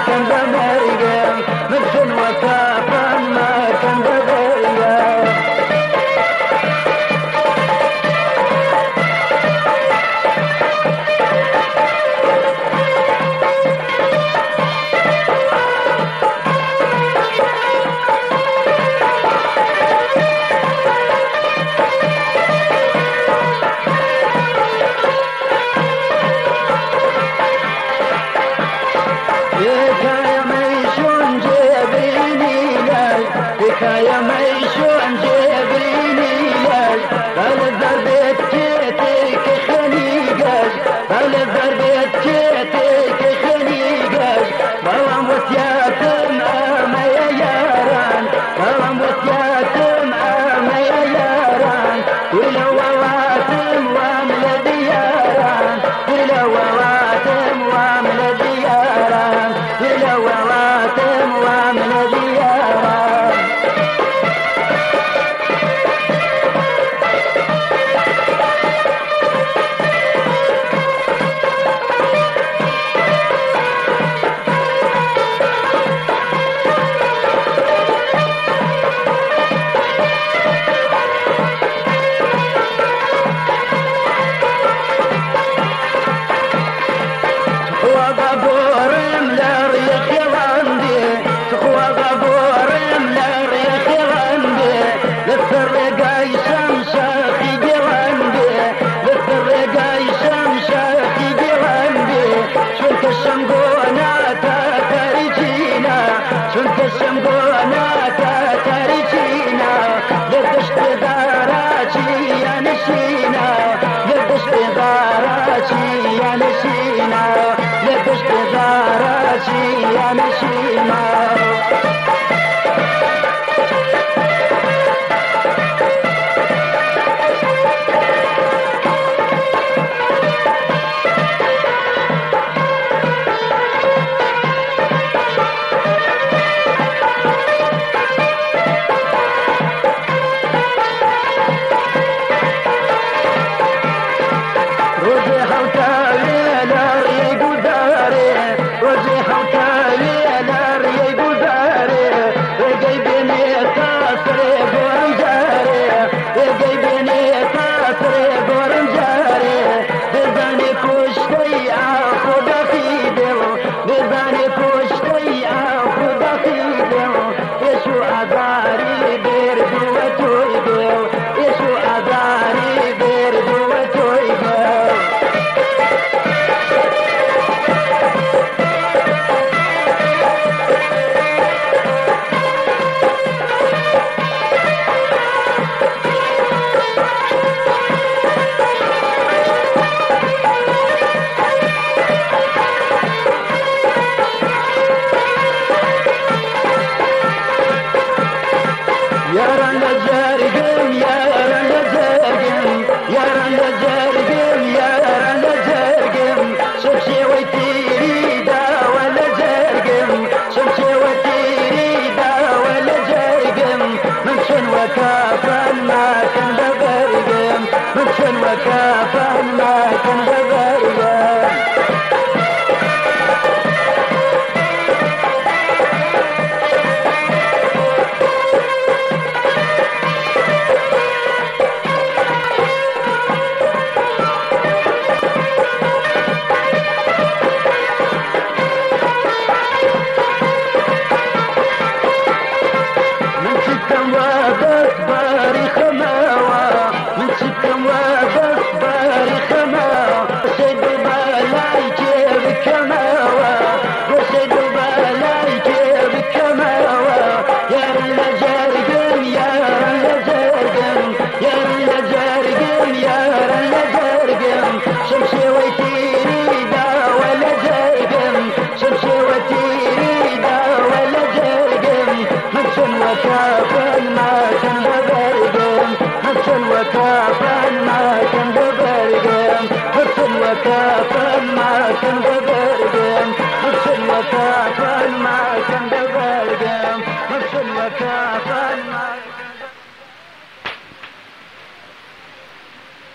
كان بمرقم مثل وكافا ما كان بمرقم حكاية ميشون جبريني لاج بل ضربت جيتك خنيقاج بل ضربت جيتك خنيقاج بلام وتياتم أما يا ياران بلام وتياتم أما يا ياران ولو وواتم وامل دياران ولو وواتم وامل دياران ولو وواتم وامل دياران شنك الشمقونة تترجينا لدش بغاراتي يا نسينا لدش بغاراتي يا نسينا لدش بغاراتي يا نسينا وكافا ما كان ببرقم مثل وكافا ما كان ببرقم وكافا ما كان ببرقم مثل وكافا ما كان ببرقم مثل وكافا ما كان ببرقم مثل وكافا ما كان ببرقم مثل وكافا